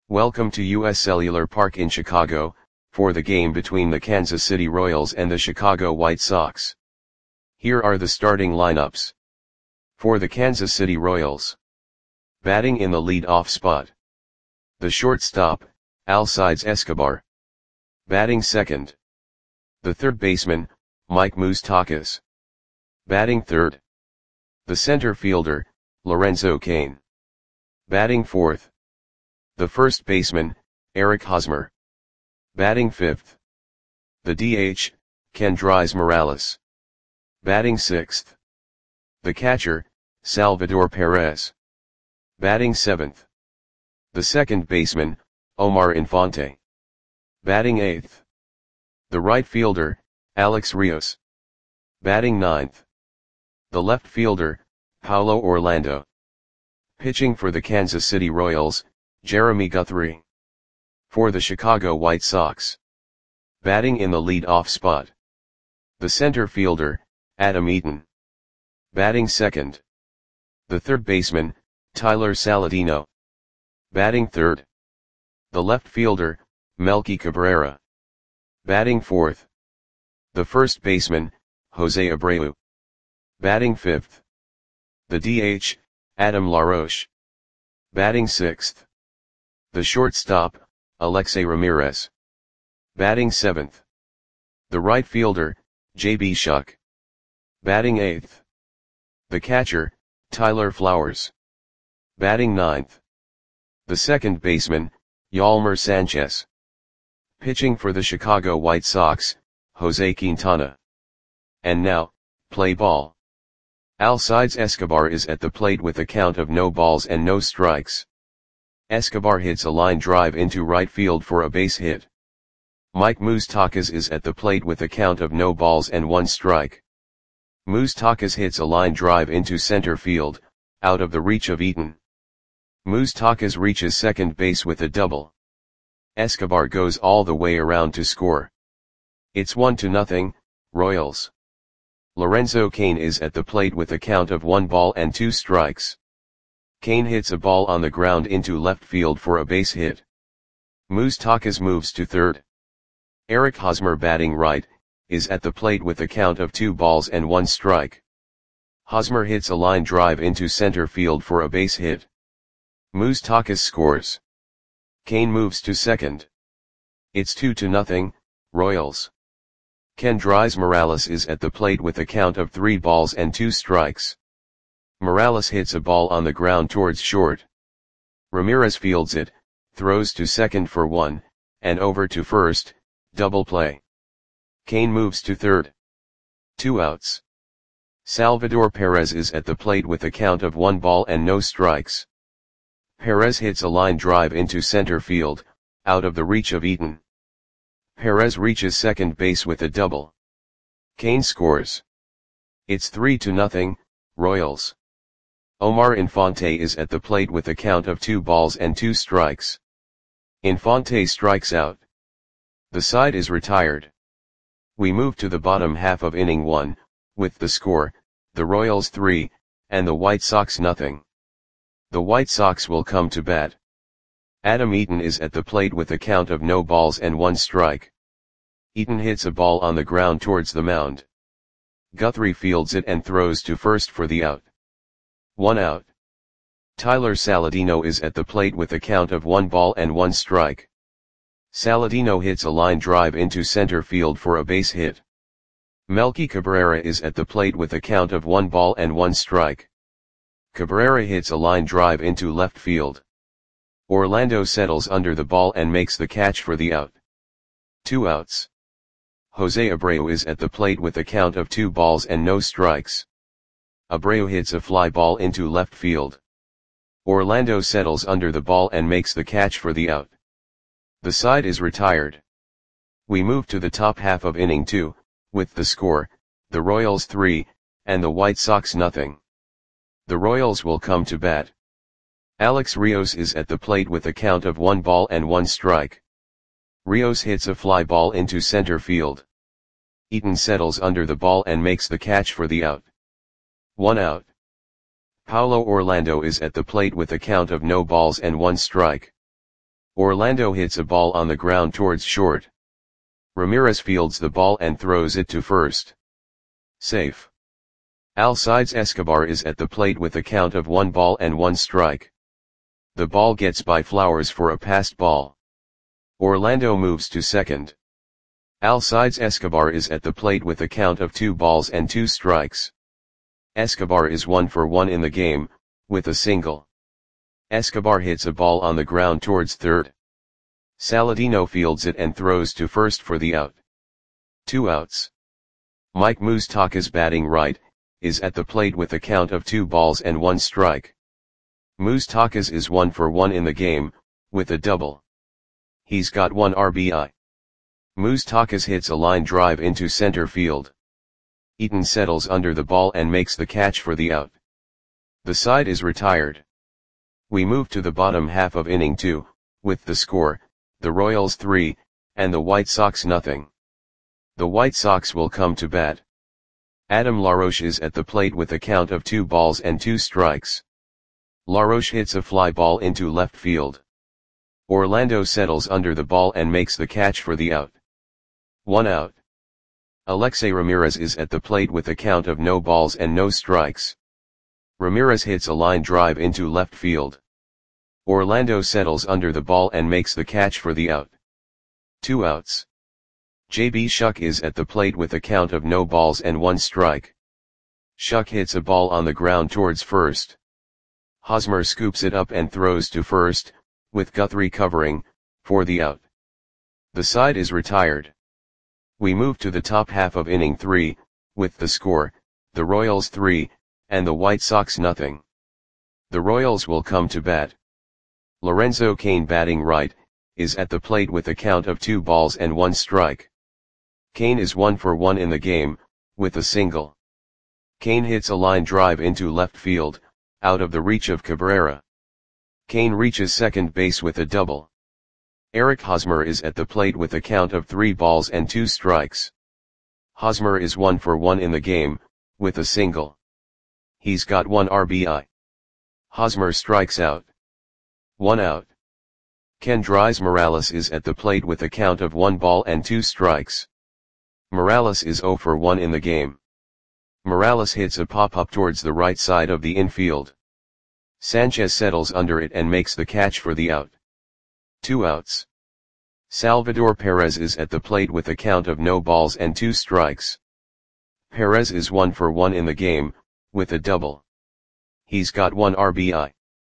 Welcome to US Cellular Park in Chicago, for the game between the Kansas City Royals and the Chicago White Sox. Here are the starting lineups. For the Kansas City Royals. Batting in the lead-off spot. The shortstop, Alcides Escobar. Batting second. The third baseman, Mike Moustakas. Batting third. The center fielder, Lorenzo Cain. Batting fourth. The first baseman, Eric Hosmer. Batting fifth. The DH, Kendrys Morales. Batting sixth. The catcher, Salvador Perez. Batting seventh. The second baseman, Omar Infante. Batting eighth. The right fielder, Alex Rios. Batting ninth. The left fielder, Paulo Orlando. Pitching for the Kansas City Royals, Jeremy Guthrie. For the Chicago White Sox. Batting in the lead-off spot. The center fielder, Adam Eaton. Batting second. The third baseman, Tyler Saladino. Batting third. The left fielder, Melky Cabrera. Batting fourth. The first baseman, Jose Abreu. Batting fifth. The DH, Adam LaRoche. Batting sixth. The shortstop, Alexei Ramirez. Batting seventh. The right fielder, J.B. Shuck. Batting eighth. The catcher, Tyler Flowers. Batting ninth. The second baseman, Yolmer Sanchez. Pitching for the Chicago White Sox, Jose Quintana. And now, play ball. Alcides Escobar is at the plate with a count of no balls and no strikes. Escobar hits a line drive into right field for a base hit. Mike Moustakas is at the plate with a count of no balls and one strike. Moustakas hits a line drive into center field, out of the reach of Eaton. Moustakas reaches second base with a double. Escobar goes all the way around to score. It's 1-0, Royals. Lorenzo Cain is at the plate with a count of 1 ball and 2 strikes. Cain hits a ball on the ground into left field for a base hit. Moustakas moves to third. Eric Hosmer, batting right, is at the plate with a count of 2 balls and 1 strike. Hosmer hits a line drive into center field for a base hit. Moustakas scores. Cain moves to second. It's 2-0, Royals. Kendrys Morales is at the plate with a count of 3 balls and 2 strikes. Morales hits a ball on the ground towards short. Ramirez fields it, throws to second for 1, and over to first, double play. Cain moves to third. 2 outs. Salvador Perez is at the plate with a count of 1 ball and no strikes. Perez hits a line drive into center field, out of the reach of Eaton. Perez reaches second base with a double. Cain scores. It's 3-0, Royals. Omar Infante is at the plate with a count of 2 balls and 2 strikes. Infante strikes out. The side is retired. We move to the bottom half of inning 1, with the score, the Royals 3, and the White Sox 0. The White Sox will come to bat. Adam Eaton is at the plate with a count of no balls and 1 strike. Eaton hits a ball on the ground towards the mound. Guthrie fields it and throws to first for the out. 1 out. Tyler Saladino is at the plate with a count of 1 ball and 1 strike. Saladino hits a line drive into center field for a base hit. Melky Cabrera is at the plate with a count of 1 ball and 1 strike. Cabrera hits a line drive into left field. Orlando settles under the ball and makes the catch for the out. 2 outs. Jose Abreu is at the plate with a count of 2 balls and no strikes. Abreu hits a fly ball into left field. Orlando settles under the ball and makes the catch for the out. The side is retired. We move to the top half of inning 2, with the score, the Royals 3, and the White Sox 0. The Royals will come to bat. Alex Rios is at the plate with a count of 1 ball and 1 strike. Rios hits a fly ball into center field. Eaton settles under the ball and makes the catch for the out. 1 out. Paulo Orlando is at the plate with a count of no balls and 1 strike. Orlando hits a ball on the ground towards short. Ramirez fields the ball and throws it to first. Safe. Alcides Escobar is at the plate with a count of 1 ball and 1 strike. The ball gets by Flowers for a passed ball. Orlando moves to second. Alcides Escobar is at the plate with a count of 2 balls and 2 strikes. Escobar is 1 for 1 in the game, with a single. Escobar hits a ball on the ground towards third. Saladino fields it and throws to first for the out. 2 outs. Mike Moustakas, batting right, is at the plate with a count of 2 balls and 1 strike. Moustakas is 1 for 1 in the game, with a double. He's got 1 RBI. Moustakas hits a line drive into center field. Eaton settles under the ball and makes the catch for the out. The side is retired. We move to the bottom half of inning 2, with the score, the Royals 3, and the White Sox nothing. The White Sox will come to bat. Adam LaRoche is at the plate with a count of 2 balls and 2 strikes. LaRoche hits a fly ball into left field. Orlando settles under the ball and makes the catch for the out. 1 out. Alexei Ramirez is at the plate with a count of no balls and no strikes. Ramirez hits a line drive into left field. Orlando settles under the ball and makes the catch for the out. 2 outs. J.B. Shuck is at the plate with a count of no balls and 1 strike. Shuck hits a ball on the ground towards first. Hosmer scoops it up and throws to first, with Guthrie covering, for the out. The side is retired. We move to the top half of inning 3, with the score, the Royals 3, and the White Sox nothing. The Royals will come to bat. Lorenzo Cain, batting right, is at the plate with a count of 2 balls and 1 strike. Cain is 1 for 1 in the game, with a single. Cain hits a line drive into left field, out of the reach of Cabrera. Cain reaches second base with a double. Eric Hosmer is at the plate with a count of 3 balls and 2 strikes. Hosmer is 1 for 1 in the game, with a single. He's got 1 RBI. Hosmer strikes out. 1 out. Kendrys Morales is at the plate with a count of 1 ball and 2 strikes. Morales is 0 for 1 in the game. Morales hits a pop-up towards the right side of the infield. Sanchez settles under it and makes the catch for the out. 2 outs. Salvador Perez is at the plate with a count of no balls and 2 strikes. Perez is 1 for 1 in the game, with a double. He's got 1 RBI.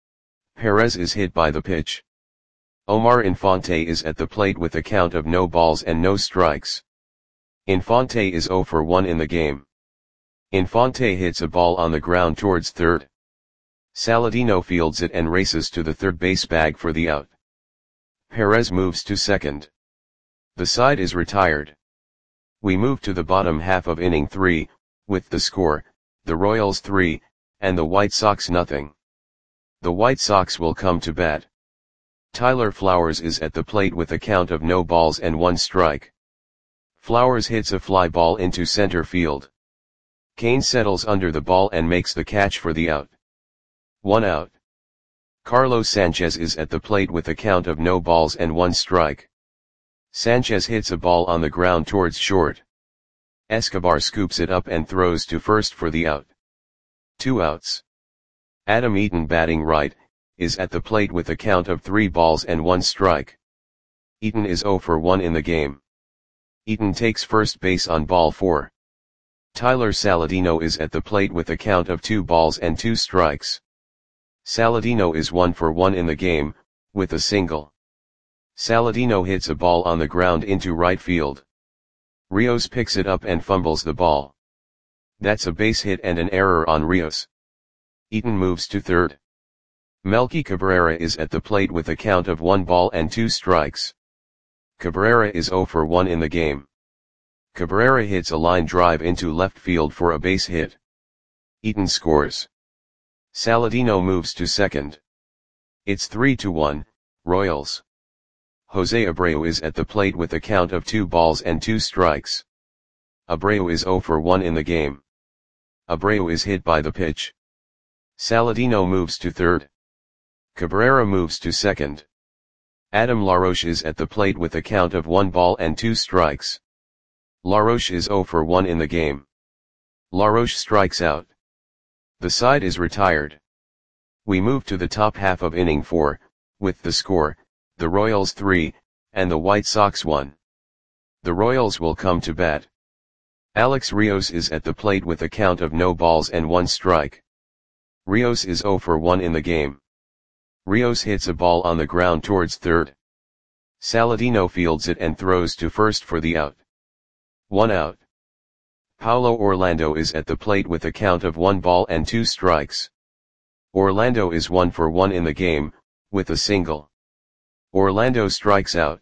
Perez is hit by the pitch. Omar Infante is at the plate with a count of no balls and no strikes. Infante is 0 for 1 in the game. Infante hits a ball on the ground towards third. Saladino fields it and races to the third base bag for the out. Perez moves to second. The side is retired. We move to the bottom half of inning 3, with the score, the Royals 3, and the White Sox nothing. The White Sox will come to bat. Tyler Flowers is at the plate with a count of no balls and 1 strike. Flowers hits a fly ball into center field. Cain settles under the ball and makes the catch for the out. 1 out. Carlos Sanchez is at the plate with a count of no balls and 1 strike. Sanchez hits a ball on the ground towards short. Escobar scoops it up and throws to first for the out. 2 outs. Adam Eaton, batting right, is at the plate with a count of 3 balls and 1 strike. Eaton is 0 for 1 in the game. Eaton takes first base on ball 4. Tyler Saladino is at the plate with a count of 2 balls and 2 strikes. Saladino is 1 for 1 in the game, with a single. Saladino hits a ball on the ground into right field. Rios picks it up and fumbles the ball. That's a base hit and an error on Rios. Eaton moves to third. Melky Cabrera is at the plate with a count of 1 ball and 2 strikes. Cabrera is 0 for 1 in the game. Cabrera hits a line drive into left field for a base hit. Eaton scores. Saladino moves to second. It's 3-1, Royals. Jose Abreu is at the plate with a count of 2 balls and 2 strikes. Abreu is 0 for 1 in the game. Abreu is hit by the pitch. Saladino moves to third. Cabrera moves to second. Adam Laroche is at the plate with a count of 1 ball and 2 strikes. Laroche is 0 for 1 in the game. Laroche strikes out. The side is retired. We move to the top half of inning 4, with the score, the Royals 3, and the White Sox 1. The Royals will come to bat. Alex Rios is at the plate with a count of no balls and 1 strike. Rios is 0 for 1 in the game. Rios hits a ball on the ground towards third. Saladino fields it and throws to first for the out. 1 out. Paulo Orlando is at the plate with a count of 1 ball and 2 strikes. Orlando is 1 for 1 in the game, with a single. Orlando strikes out.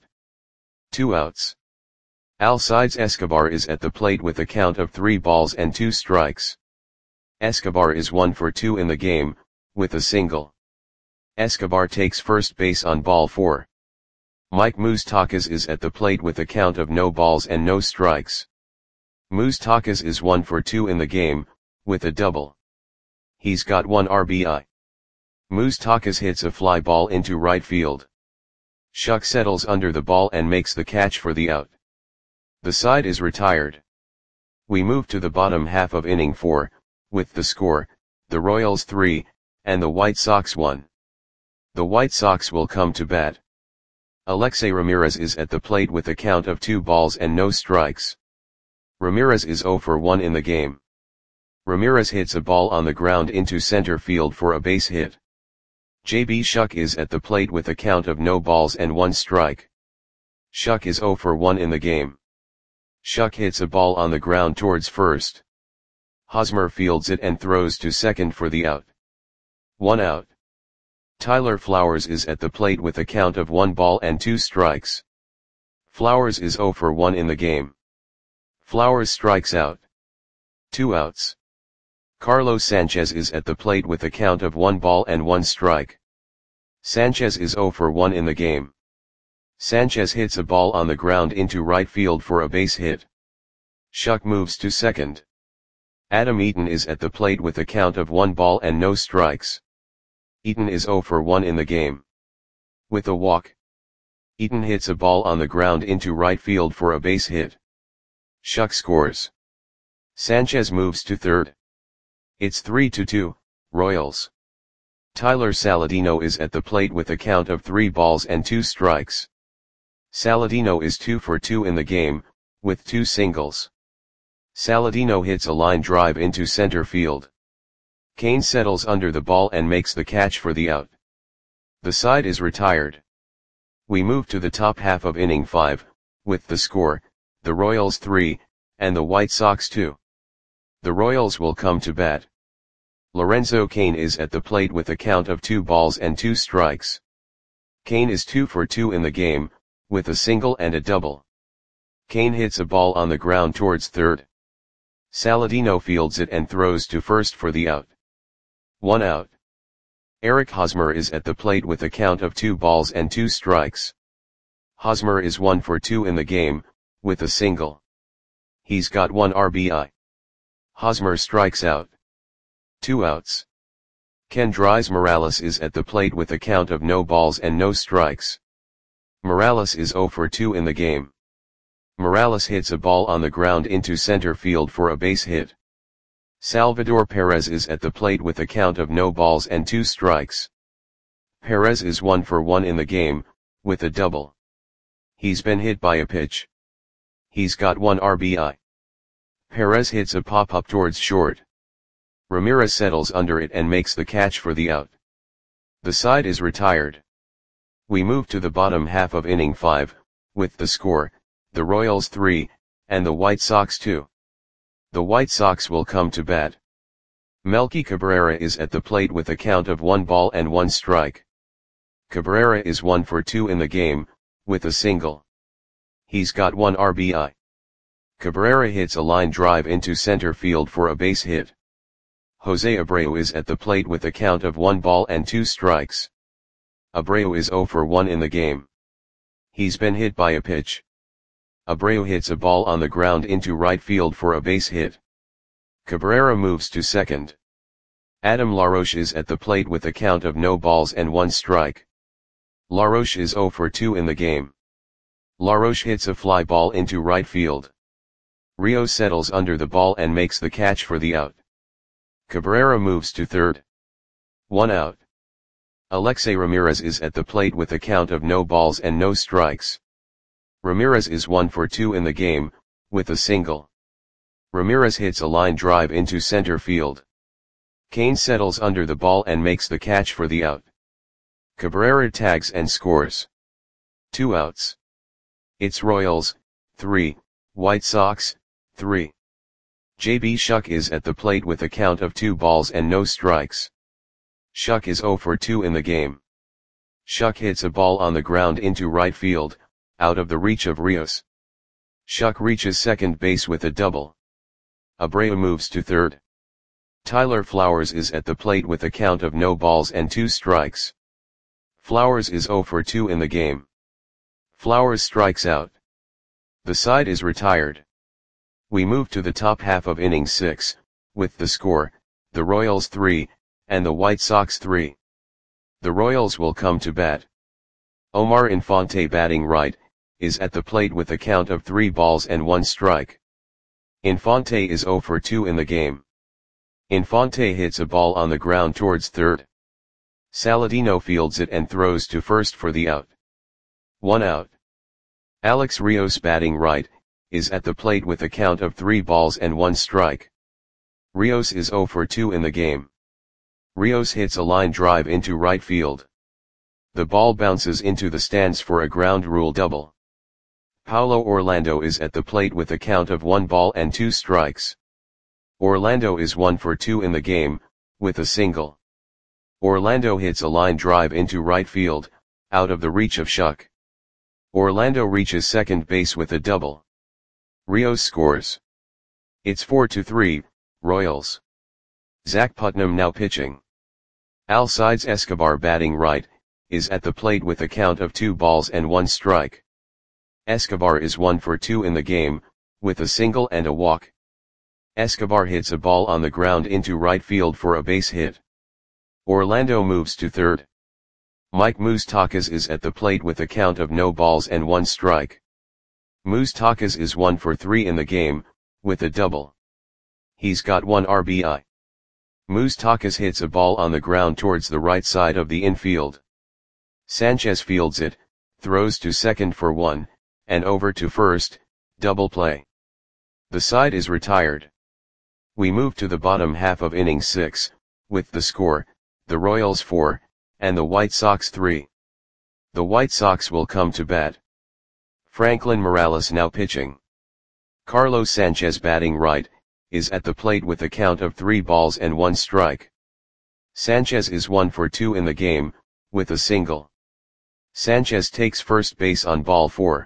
2 outs. Alcides Escobar is at the plate with a count of 3 balls and 2 strikes. Escobar is 1 for 2 in the game, with a single. Escobar takes first base on ball 4. Mike Moustakas is at the plate with a count of no balls and no strikes. Moustakas is 1 for 2 in the game, with a double. He's got 1 RBI. Moustakas hits a fly ball into right field. Shuck settles under the ball and makes the catch for the out. The side is retired. We move to the bottom half of inning 4, with the score, the Royals 3, and the White Sox 1. The White Sox will come to bat. Alexei Ramirez is at the plate with a count of 2 balls and no strikes. Ramirez is 0 for 1 in the game. Ramirez hits a ball on the ground into center field for a base hit. J.B. Shuck is at the plate with a count of no balls and 1 strike. Shuck is 0 for 1 in the game. Shuck hits a ball on the ground towards first. Hosmer fields it and throws to second for the out. 1 out. Tyler Flowers is at the plate with a count of 1 ball and 2 strikes. Flowers is 0 for 1 in the game. Flowers strikes out. 2 outs. Carlos Sanchez is at the plate with a count of 1 ball and 1 strike. Sanchez is 0 for 1 in the game. Sanchez hits a ball on the ground into right field for a base hit. Shuck moves to second. Adam Eaton is at the plate with a count of 1 ball and no strikes. Eaton is 0 for 1 in the game. With a walk. Eaton hits a ball on the ground into right field for a base hit. Shuck scores. Sanchez moves to third. It's 3-2, Royals. Tyler Saladino is at the plate with a count of 3 balls and 2 strikes. Saladino is 2 for 2 in the game, with 2 singles. Saladino hits a line drive into center field. Kane settles under the ball and makes the catch for the out. The side is retired. We move to the top half of inning 5, with the score, the Royals 3, and the White Sox 2. The Royals will come to bat. Lorenzo Cain is at the plate with a count of 2 balls and 2 strikes. Cain is 2 for 2 in the game, with a single and a double. Cain hits a ball on the ground towards third. Saladino fields it and throws to first for the out. 1 out. Eric Hosmer is at the plate with a count of 2 balls and 2 strikes. Hosmer is 1 for 2 in the game, with a single. He's got 1 RBI. Hosmer strikes out. 2 outs. Kendrys Morales is at the plate with a count of no balls and no strikes. Morales is 0 for 2 in the game. Morales hits a ball on the ground into center field for a base hit. Salvador Perez is at the plate with a count of no balls and 2 strikes. Perez is 1 for 1 in the game, with a double. He's been hit by a pitch. He's got 1 RBI. Perez hits a pop-up towards short. Ramirez settles under it and makes the catch for the out. The side is retired. We move to the bottom half of inning 5, with the score, the Royals 3, and the White Sox 2. The White Sox will come to bat. Melky Cabrera is at the plate with a count of 1 ball and 1 strike. Cabrera is 1 for 2 in the game, with a single. He's got 1 RBI. Cabrera hits a line drive into center field for a base hit. Jose Abreu is at the plate with a count of 1 ball and 2 strikes. Abreu is 0 for 1 in the game. He's been hit by a pitch. Abreu hits a ball on the ground into right field for a base hit. Cabrera moves to second. Adam Laroche is at the plate with a count of no balls and 1 strike. Laroche is 0 for 2 in the game. Laroche hits a fly ball into right field. Rios settles under the ball and makes the catch for the out. Cabrera moves to third. 1 out. Alexei Ramirez is at the plate with a count of no balls and no strikes. Ramirez is 1 for 2 in the game, with a single. Ramirez hits a line drive into center field. Cain settles under the ball and makes the catch for the out. Cabrera tags and scores. 2 outs. It's Royals, 3, White Sox, 3. JB Shuck is at the plate with a count of 2 balls and no strikes. Shuck is 0 for 2 in the game. Shuck hits a ball on the ground into right field, out of the reach of Rios. Shuck reaches second base with a double. Abreu moves to third. Tyler Flowers is at the plate with a count of no balls and 2 strikes. Flowers is 0 for 2 in the game. Flowers strikes out. The side is retired. We move to the top half of inning 6, with the score, the Royals 3, and the White Sox 3. The Royals will come to bat. Omar Infante, batting right, is at the plate with a count of 3 balls and 1 strike. Infante is 0 for 2 in the game. Infante hits a ball on the ground towards third. Saladino fields it and throws to first for the out. 1 out. Alex Rios, batting right, is at the plate with a count of 3 balls and 1 strike. Rios is 0 for 2 in the game. Rios hits a line drive into right field. The ball bounces into the stands for a ground rule double. Paulo Orlando is at the plate with a count of 1 ball and 2 strikes. Orlando is 1 for 2 in the game, with a single. Orlando hits a line drive into right field, out of the reach of Shuck. Orlando reaches second base with a double. Rios scores. It's 4-3, Royals. Zach Putnam now pitching. Alcides Escobar, batting right, is at the plate with a count of 2 balls and 1 strike. Escobar is 1 for 2 in the game, with a single and a walk. Escobar hits a ball on the ground into right field for a base hit. Orlando moves to third. Mike Moustakas is at the plate with a count of no balls and 1 strike. Moustakas is 1 for 3 in the game, with a double. He's got 1 RBI. Moustakas hits a ball on the ground towards the right side of the infield. Sanchez fields it, throws to second for 1, and over to first, double play. The side is retired. We move to the bottom half of inning 6, with the score, the Royals 4, and the White Sox 3. The White Sox will come to bat. Franklin Morales now pitching. Carlos Sanchez, batting right, is at the plate with a count of 3 balls and 1 strike. Sanchez is 1 for 2 in the game, with a single. Sanchez takes first base on ball 4.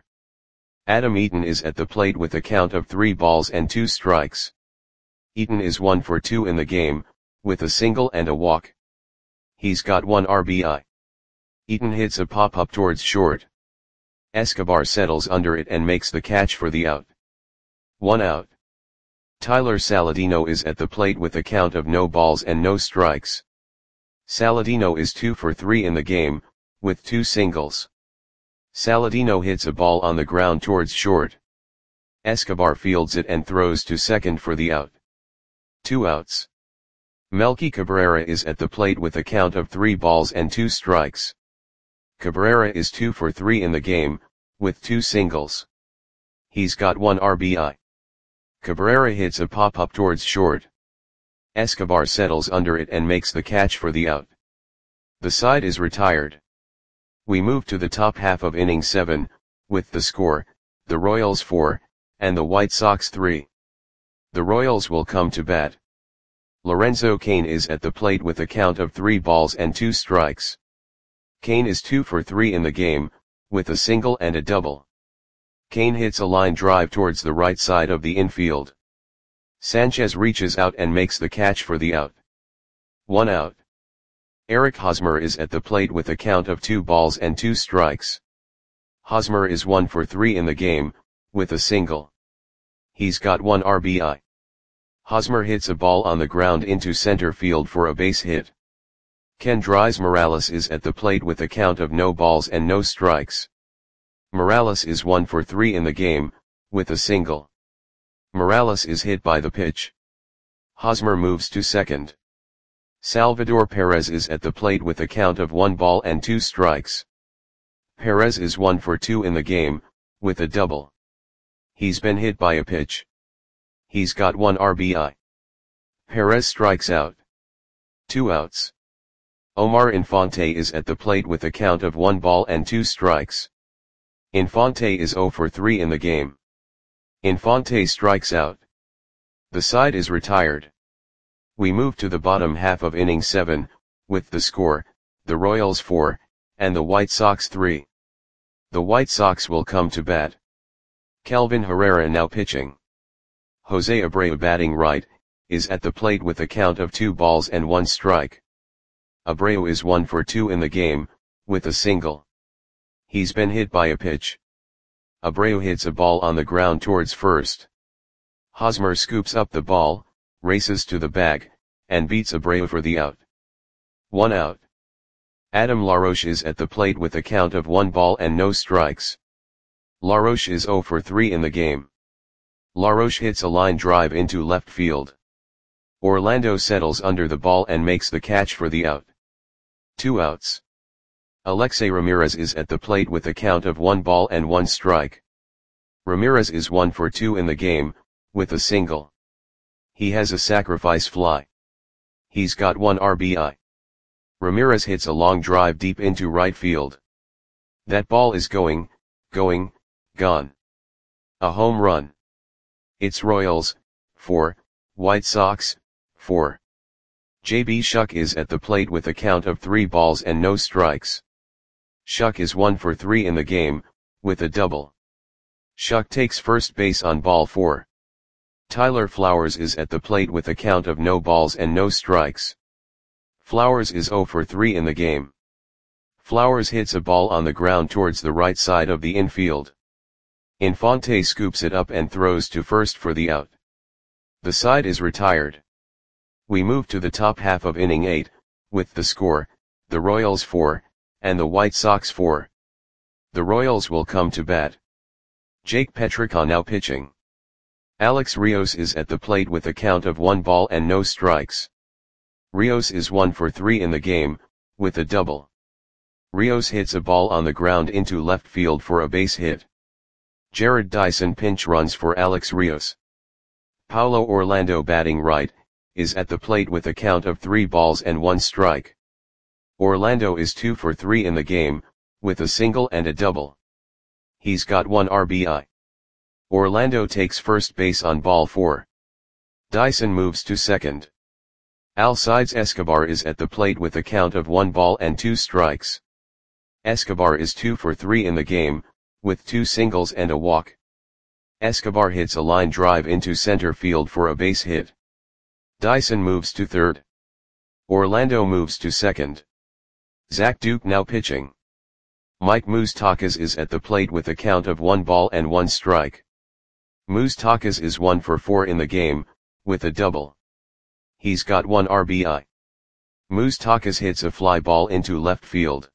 Adam Eaton is at the plate with a count of 3 balls and 2 strikes. Eaton is 1 for 2 in the game, with a single and a walk. He's got 1 RBI. Eaton hits a pop-up towards short. Escobar settles under it and makes the catch for the out. 1 out. Tyler Saladino is at the plate with a count of no balls and no strikes. Saladino is 2 for 3 in the game, with 2 singles. Saladino hits a ball on the ground towards short. Escobar fields it and throws to second for the out. 2 outs. Melky Cabrera is at the plate with a count of 3 balls and 2 strikes. Cabrera is 2 for 3 in the game, with 2 singles. He's got 1 RBI. Cabrera hits a pop-up towards short. Escobar settles under it and makes the catch for the out. The side is retired. We move to the top half of inning 7, with the score, the Royals 4, and the White Sox 3. The Royals will come to bat. Lorenzo Cain is at the plate with a count of 3 balls and 2 strikes. Cain is 2 for 3 in the game, with a single and a double. Cain hits a line drive towards the right side of the infield. Sanchez reaches out and makes the catch for the out. 1 out. Eric Hosmer is at the plate with a count of 2 balls and 2 strikes. Hosmer is 1 for 3 in the game, with a single. He's got 1 RBI. Hosmer hits a ball on the ground into center field for a base hit. Kendrys Morales is at the plate with a count of no balls and no strikes. Morales is 1 for 3 in the game, with a single. Morales is hit by the pitch. Hosmer moves to second. Salvador Perez is at the plate with a count of 1 ball and 2 strikes. Perez is 1 for 2 in the game, with a double. He's been hit by a pitch. He's got 1 RBI. Perez strikes out. 2 outs. Omar Infante is at the plate with a count of 1 ball and 2 strikes. Infante is 0 for 3 in the game. Infante strikes out. The side is retired. We move to the bottom half of inning 7, with the score, the Royals 4, and the White Sox 3. The White Sox will come to bat. Kelvin Herrera now pitching. Jose Abreu batting right, is at the plate with a count of 2 balls and 1 strike. Abreu is 1 for 2 in the game, with a single. He's been hit by a pitch. Abreu hits a ball on the ground towards first. Hosmer scoops up the ball, races to the bag, and beats Abreu for the out. 1 out. Adam LaRoche is at the plate with a count of 1 ball and no strikes. LaRoche is 0 for 3 in the game. LaRoche hits a line drive into left field. Orlando settles under the ball and makes the catch for the out. 2 outs. Alexei Ramirez is at the plate with a count of 1 ball and 1 strike. Ramirez is 1 for 2 in the game, with a single. He has a sacrifice fly. He's got 1 RBI. Ramirez hits a long drive deep into right field. That ball is gone. A home run. It's Royals, 4, White Sox, 4. J.B. Shuck is at the plate with a count of 3 balls and no strikes. Shuck is 1 for 3 in the game, with a double. Shuck takes first base on ball 4. Tyler Flowers is at the plate with a count of no balls and no strikes. Flowers is 0 for 3 in the game. Flowers hits a ball on the ground towards the right side of the infield. Infante scoops it up and throws to first for the out. The side is retired. We move to the top half of inning 8, with the score, the Royals 4, and the White Sox 4. The Royals will come to bat. Jake Petrichon now pitching. Alex Rios is at the plate with a count of 1 ball and no strikes. Rios is 1 for 3 in the game, with a double. Rios hits a ball on the ground into left field for a base hit. Jared Dyson pinch runs for Alex Rios. Paulo Orlando batting right, is at the plate with a count of 3 balls and 1 strike. Orlando is 2 for 3 in the game, with a single and a double. He's got 1 RBI. Orlando takes first base on ball 4. Dyson moves to second. Alcides Escobar is at the plate with a count of 1 ball and 2 strikes. Escobar is 2 for 3 in the game, with 2 singles and a walk. Escobar hits a line drive into center field for a base hit. Dyson moves to third. Orlando moves to second. Zach Duke now pitching. Mike Moustakas is at the plate with a count of 1 ball and 1 strike. Moustakas is 1 for 4 in the game, with a double. He's got 1 RBI. Moustakas hits a fly ball into left field.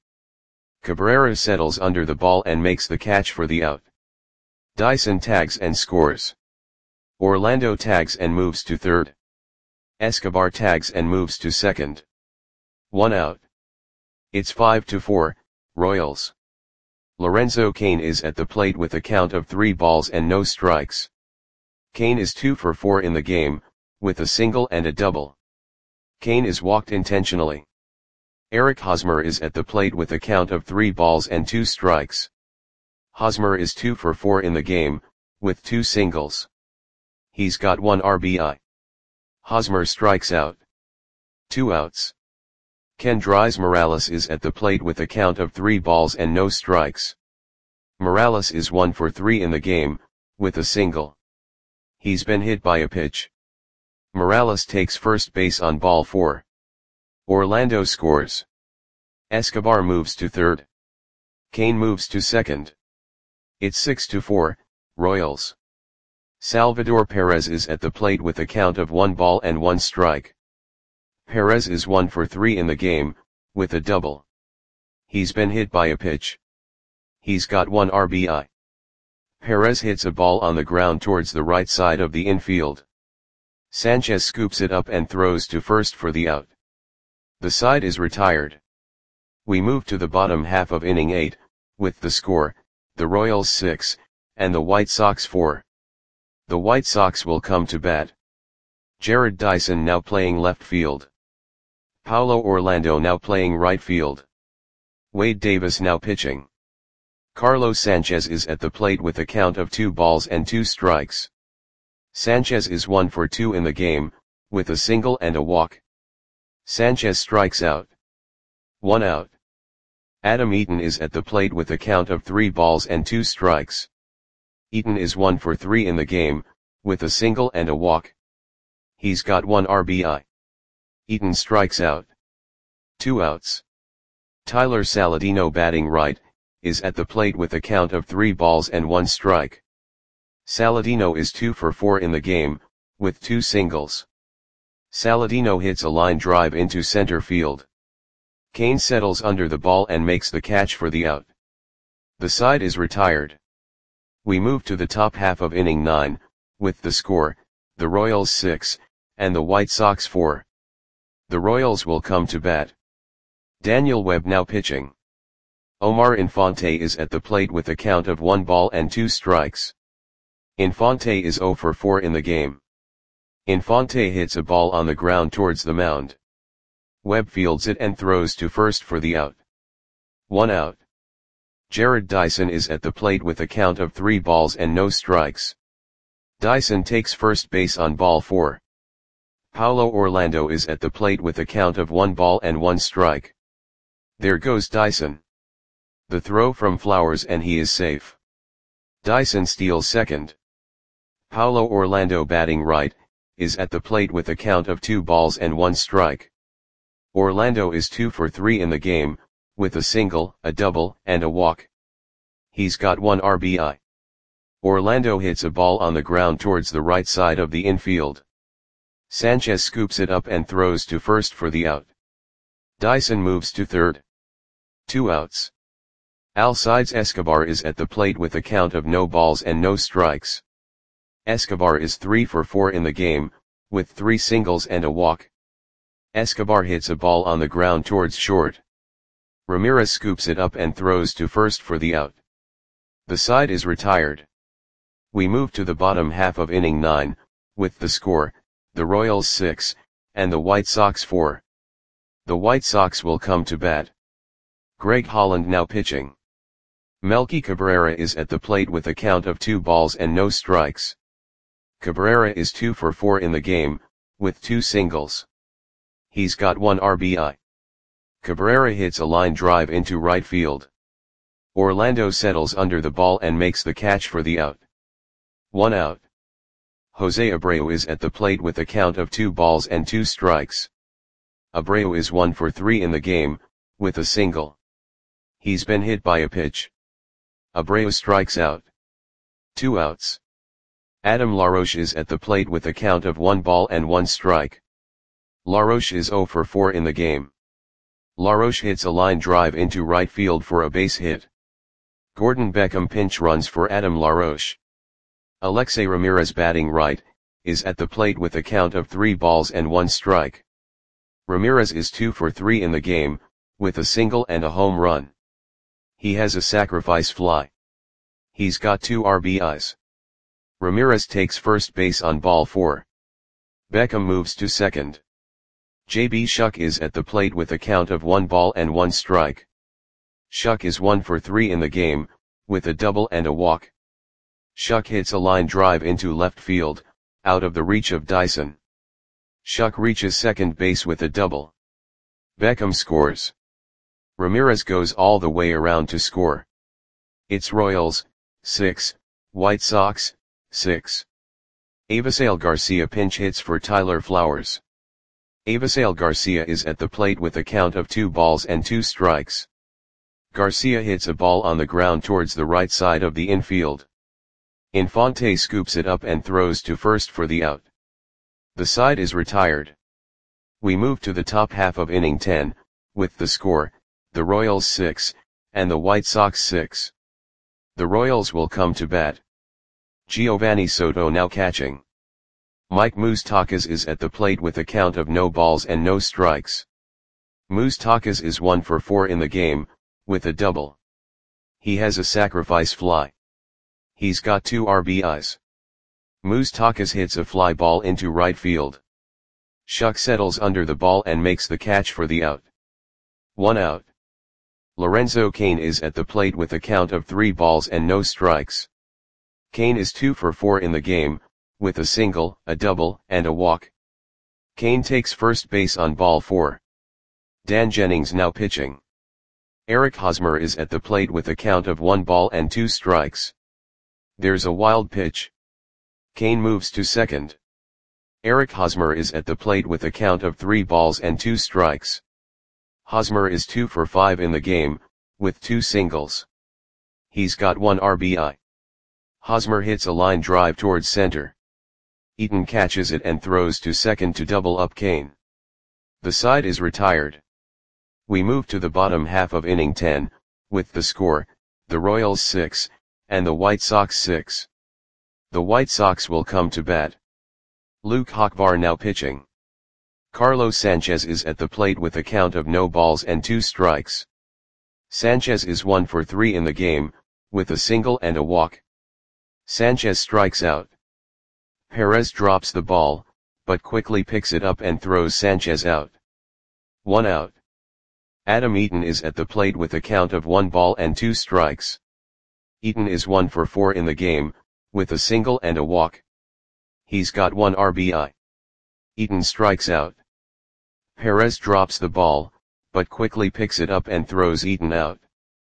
Cabrera settles under the ball and makes the catch for the out. Dyson tags and scores. Orlando tags and moves to third. Escobar tags and moves to second. 1 out. It's 5-4, Royals. Lorenzo Cain is at the plate with a count of 3 balls and no strikes. Cain is 2 for 4 in the game, with a single and a double. Cain is walked intentionally. Eric Hosmer is at the plate with a count of 3 balls and 2 strikes. Hosmer is 2 for 4 in the game, with 2 singles. He's got 1 RBI. Hosmer strikes out. 2 outs. Kendrys Morales is at the plate with a count of 3 balls and no strikes. Morales is 1 for 3 in the game, with a single. He's been hit by a pitch. Morales takes first base on ball 4. Orlando scores. Escobar moves to third. Cain moves to second. It's 6-4, Royals. Salvador Perez is at the plate with a count of 1 ball and 1 strike. Perez is 1 for 3 in the game, with a double. He's been hit by a pitch. He's got 1 RBI. Perez hits a ball on the ground towards the right side of the infield. Sanchez scoops it up and throws to first for the out. The side is retired. We move to the bottom half of inning 8, with the score, the Royals 6, and the White Sox 4. The White Sox will come to bat. Jarrod Dyson now playing left field. Paulo Orlando now playing right field. Wade Davis now pitching. Carlos Sanchez is at the plate with a count of 2 balls and 2 strikes. Sanchez is 1 for 2 in the game, with a single and a walk. Sanchez strikes out. 1 out. Adam Eaton is at the plate with a count of 3 balls and 2 strikes. Eaton is 1 for 3 in the game, with a single and a walk. He's got 1 RBI. Eaton strikes out. 2 outs. Tyler Saladino batting right, is at the plate with a count of 3 balls and 1 strike. Saladino is 2 for 4 in the game, with 2 singles. Saladino hits a line drive into center field. Kane settles under the ball and makes the catch for the out. The side is retired. We move to the top half of inning 9, with the score, the Royals 6, and the White Sox 4. The Royals will come to bat. Daniel Webb now pitching. Omar Infante is at the plate with a count of 1 ball and 2 strikes. Infante is 0 for 4 in the game. Infante hits a ball on the ground towards the mound. Webb fields it and throws to first for the out. 1 out. Jarrod Dyson is at the plate with a count of 3 balls and no strikes. Dyson takes first base on ball 4. Paulo Orlando is at the plate with a count of 1 ball and 1 strike. There goes Dyson. The throw from Flowers and he is safe. Dyson steals second. Paulo Orlando batting right, is at the plate with a count of 2 balls and 1 strike. Orlando is 2 for 3 in the game, with a single, a double, and a walk. He's got 1 RBI. Orlando hits a ball on the ground towards the right side of the infield. Sanchez scoops it up and throws to first for the out. Dyson moves to third. 2 outs. Alcides Escobar is at the plate with a count of no balls and no strikes. Escobar is 3 for 4 in the game, with 3 singles and a walk. Escobar hits a ball on the ground towards short. Ramirez scoops it up and throws to first for the out. The side is retired. We move to the bottom half of inning 9, with the score, the Royals 6, and the White Sox 4. The White Sox will come to bat. Greg Holland now pitching. Melky Cabrera is at the plate with a count of 2 balls and no strikes. Cabrera is 2 for 4 in the game, with 2 singles. He's got 1 RBI. Cabrera hits a line drive into right field. Orlando settles under the ball and makes the catch for the out. 1 out. Jose Abreu is at the plate with a count of 2 balls and 2 strikes. Abreu is 1 for 3 in the game, with a single. He's been hit by a pitch. Abreu strikes out. 2 outs. Adam LaRoche is at the plate with a count of 1 ball and 1 strike. LaRoche is 0 for 4 in the game. LaRoche hits a line drive into right field for a base hit. Gordon Beckham pinch runs for Adam LaRoche. Alexei Ramirez batting right, is at the plate with a count of 3 balls and 1 strike. Ramirez is 2 for 3 in the game, with a single and a home run. He has a sacrifice fly. He's got 2 RBIs. Ramirez takes first base on ball 4. Beckham moves to second. J.B. Shuck is at the plate with a count of 1 ball and 1 strike. Shuck is 1 for 3 in the game, with a double and a walk. Shuck hits a line drive into left field, out of the reach of Dyson. Shuck reaches second base with a double. Beckham scores. Ramirez goes all the way around to score. It's Royals, 6, White Sox, 6. Avisail Garcia pinch hits for Tyler Flowers. Avisail Garcia is at the plate with a count of 2 balls and 2 strikes. Garcia hits a ball on the ground towards the right side of the infield. Infante scoops it up and throws to first for the out. The side is retired. We move to the top half of inning 10, with the score, the Royals 6, and the White Sox 6. The Royals will come to bat. Giovanni Soto now catching. Mike Moustakas is at the plate with a count of no balls and no strikes. Moustakas is 1 for 4 in the game, with a double. He has a sacrifice fly. He's got 2 RBIs. Moustakas hits a fly ball into right field. Shuck settles under the ball and makes the catch for the out. 1 out. Lorenzo Cain is at the plate with a count of 3 balls and no strikes. Cain is 2 for 4 in the game, with a single, a double, and a walk. Cain takes first base on ball 4. Dan Jennings now pitching. Eric Hosmer is at the plate with a count of 1 ball and 2 strikes. There's a wild pitch. Cain moves to second. Eric Hosmer is at the plate with a count of 3 balls and 2 strikes. Hosmer is 2 for 5 in the game, with 2 singles. He's got 1 RBI. Hosmer hits a line drive towards center. Eaton catches it and throws to second to double up Cain. The side is retired. We move to the bottom half of inning 10, with the score, the Royals 6, and the White Sox 6. The White Sox will come to bat. Luke Hochvar now pitching. Carlos Sanchez is at the plate with a count of no balls and 2 strikes. Sanchez is 1 for 3 in the game, with a single and a walk. Sanchez strikes out. Perez drops the ball, but quickly picks it up and throws Sanchez out. 1 out. Adam Eaton is at the plate with a count of 1 ball and 2 strikes. Eaton is 1 for 4 in the game, with a single and a walk. He's got 1 RBI. Eaton strikes out. Perez drops the ball, but quickly picks it up and throws Eaton out.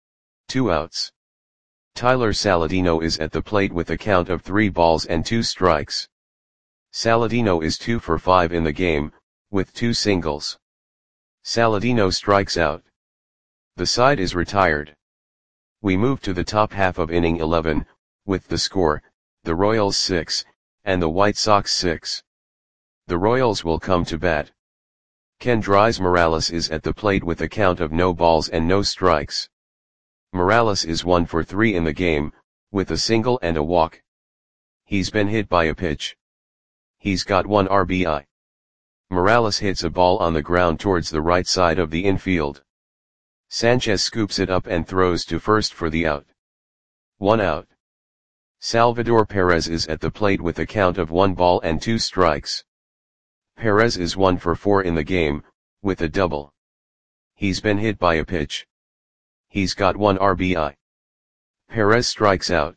2 outs. Tyler Saladino is at the plate with a count of 3 balls and 2 strikes. Saladino is 2 for 5 in the game, with 2 singles. Saladino strikes out. The side is retired. We move to the top half of inning 11, with the score, the Royals 6, and the White Sox 6. The Royals will come to bat. Kendrys Morales is at the plate with a count of no balls and no strikes. Morales is 1 for 3 in the game, with a single and a walk. He's been hit by a pitch. He's got 1 RBI. Morales hits a ball on the ground towards the right side of the infield. Sanchez scoops it up and throws to first for the out. 1 out. Salvador Perez is at the plate with a count of 1 ball and 2 strikes. Perez is 1 for 4 in the game, with a double. He's been hit by a pitch. He's got 1 RBI. Perez strikes out.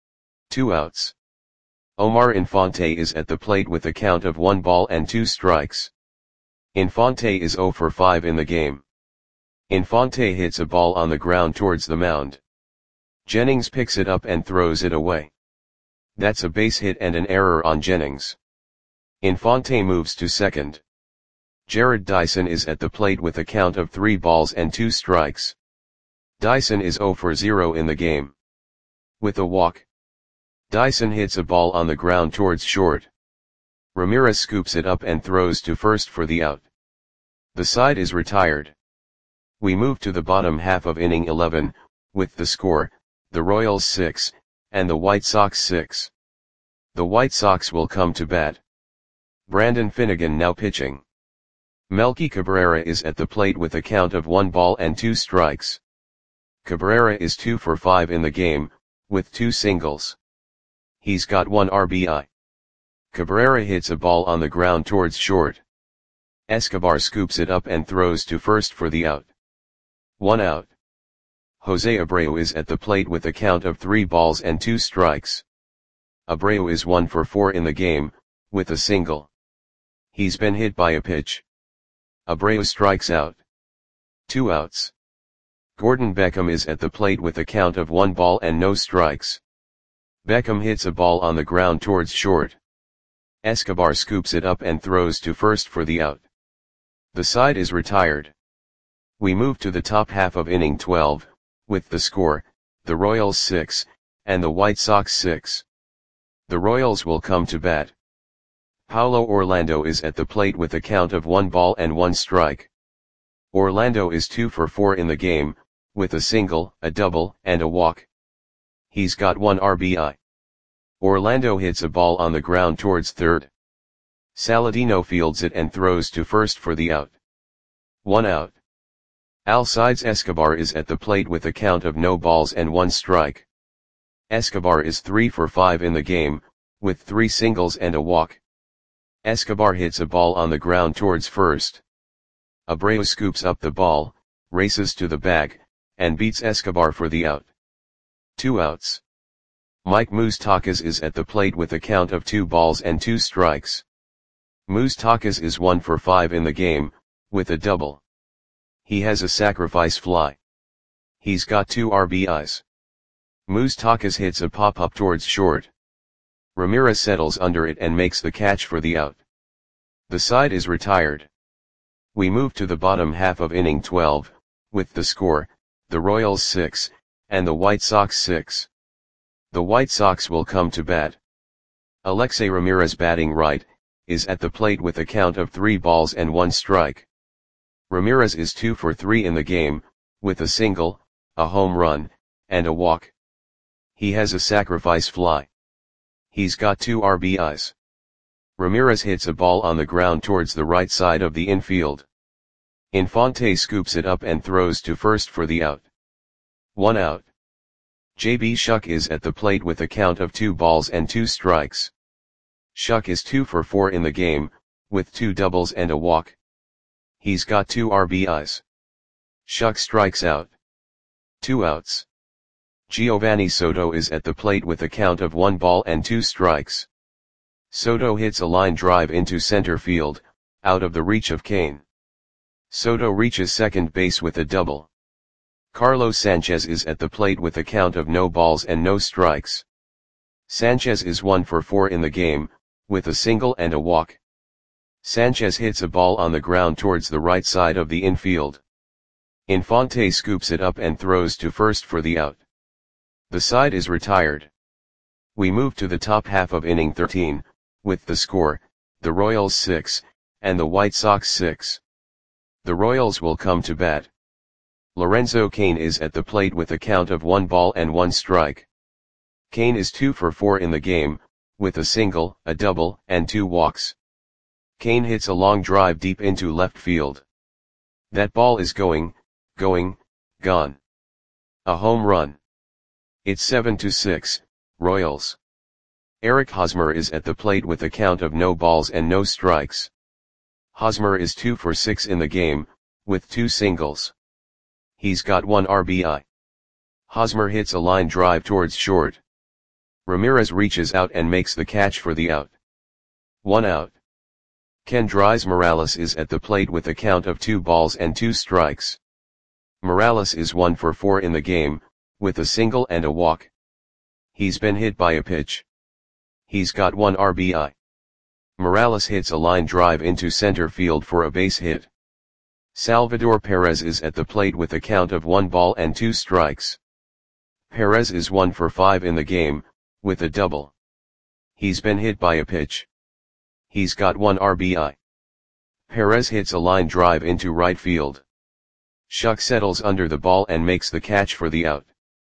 2 outs. Omar Infante is at the plate with a count of 1 ball and 2 strikes. Infante is 0 for 5 in the game. Infante hits a ball on the ground towards the mound. Jennings picks it up and throws it away. That's a base hit and an error on Jennings. Infante moves to second. Jared Dyson is at the plate with a count of 3 balls and 2 strikes. Dyson is 0 for 0 in the game. With a walk. Dyson hits a ball on the ground towards short. Ramirez scoops it up and throws to first for the out. The side is retired. We move to the bottom half of inning 11, with the score, the Royals 6, and the White Sox 6. The White Sox will come to bat. Brandon Finnegan now pitching. Melky Cabrera is at the plate with a count of 1 ball and 2 strikes. Cabrera is 2 for 5 in the game, with 2 singles. He's got 1 RBI. Cabrera hits a ball on the ground towards short. Escobar scoops it up and throws to first for the out. 1 out. Jose Abreu is at the plate with a count of 3 balls and 2 strikes. Abreu is 1 for 4 in the game, with a single. He's been hit by a pitch. Abreu strikes out. 2 outs. Gordon Beckham is at the plate with a count of 1 ball and no strikes. Beckham hits a ball on the ground towards short. Escobar scoops it up and throws to first for the out. The side is retired. We move to the top half of inning 12, with the score, the Royals 6, and the White Sox 6. The Royals will come to bat. Paulo Orlando is at the plate with a count of 1 ball and 1 strike. Orlando is 2 for 4 in the game, with a single, a double, and a walk. He's got 1 RBI. Orlando hits a ball on the ground towards third. Saladino fields it and throws to first for the out. 1 out. Alcides Escobar is at the plate with a count of no balls and 1 strike. Escobar is 3 for 5 in the game, with 3 singles and a walk. Escobar hits a ball on the ground towards first. Abreu scoops up the ball, races to the bag, and beats Escobar for the out. 2 outs. Mike Moustakas is at the plate with a count of 2 balls and 2 strikes. Moustakas is 1 for 5 in the game, with a double. He has a sacrifice fly. He's got 2 RBIs. Moustakas hits a pop-up towards short. Ramirez settles under it and makes the catch for the out. The side is retired. We move to the bottom half of inning 12, with the score, the Royals 6, and the White Sox 6. The White Sox will come to bat. Alexei Ramirez, batting right, is at the plate with a count of 3 balls and 1 strike. Ramirez is 2 for 3 in the game, with a single, a home run, and a walk. He has a sacrifice fly. He's got 2 RBIs. Ramirez hits a ball on the ground towards the right side of the infield. Infante scoops it up and throws to first for the out. 1 out. J.B. Shuck is at the plate with a count of 2 balls and 2 strikes. Shuck is 2 for 4 in the game, with 2 doubles and a walk. He's got 2 RBIs. Shuck strikes out. 2 outs. Giovanni Soto is at the plate with a count of 1 ball and 2 strikes. Soto hits a line drive into center field, out of the reach of Kane. Soto reaches second base with a double. Carlos Sanchez is at the plate with a count of no balls and no strikes. Sanchez is 1 for 4 in the game, with a single and a walk. Sanchez hits a ball on the ground towards the right side of the infield. Infante scoops it up and throws to first for the out. The side is retired. We move to the top half of inning 13, with the score, the Royals 6, and the White Sox 6. The Royals will come to bat. Lorenzo Cain is at the plate with a count of 1 ball and 1 strike. Cain is 2 for 4 in the game, with a single, a double, and 2 walks. Cain hits a long drive deep into left field. That ball is gone. A home run. It's 7-6, Royals. Eric Hosmer is at the plate with a count of no balls and no strikes. Hosmer is 2 for 6 in the game, with 2 singles. He's got 1 RBI. Hosmer hits a line drive towards short. Ramirez reaches out and makes the catch for the out. 1 out. Kendrys Morales is at the plate with a count of 2 balls and 2 strikes. Morales is 1 for 4 in the game, with a single and a walk. He's been hit by a pitch. He's got 1 RBI. Morales hits a line drive into center field for a base hit. Salvador Perez is at the plate with a count of 1 ball and 2 strikes. Perez is 1 for 5 in the game, with a double. He's been hit by a pitch. He's got 1 RBI. Perez hits a line drive into right field. Shuck settles under the ball and makes the catch for the out.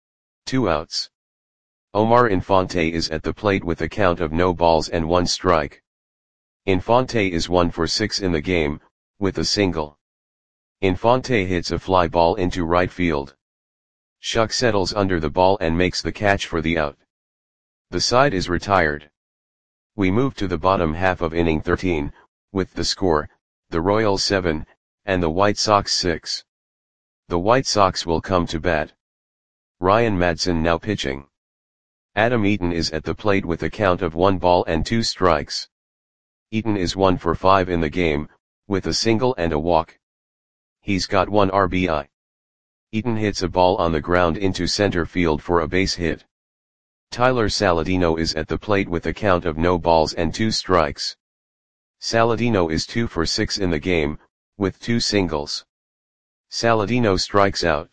2 outs. Omar Infante is at the plate with a count of no balls and 1 strike. Infante is 1 for 6 in the game, with a single. Infante hits a fly ball into right field. Shuck settles under the ball and makes the catch for the out. The side is retired. We move to the bottom half of inning 13, with the score, the Royals 7, and the White Sox 6. The White Sox will come to bat. Ryan Madson now pitching. Adam Eaton is at the plate with a count of 1 ball and 2 strikes. Eaton is 1 for 5 in the game, with a single and a walk. He's got 1 RBI. Eaton hits a ball on the ground into center field for a base hit. Tyler Saladino is at the plate with a count of no balls and 2 strikes. Saladino is 2 for 6 in the game, with 2 singles. Saladino strikes out.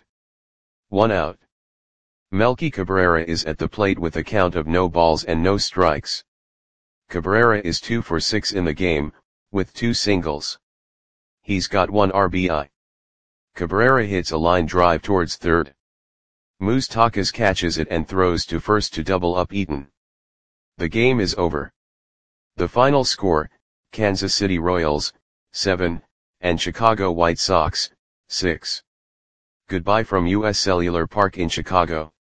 1 out. Melky Cabrera is at the plate with a count of no balls and no strikes. Cabrera is 2 for 6 in the game, with 2 singles. He's got 1 RBI. Cabrera hits a line drive towards third. Moustakas catches it and throws to first to double up Eaton. The game is over. The final score, Kansas City Royals, 7, and Chicago White Sox, 6. Goodbye from US Cellular Park in Chicago.